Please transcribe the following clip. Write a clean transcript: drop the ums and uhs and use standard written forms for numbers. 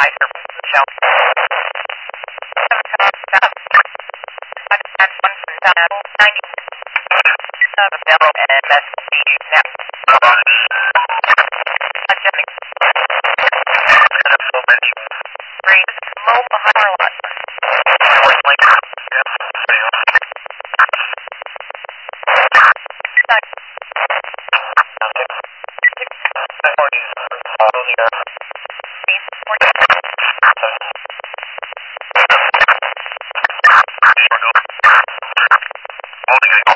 supervisor Michelle. That's one from 90 Bill and that's now. Breeze low behind our lot. Holding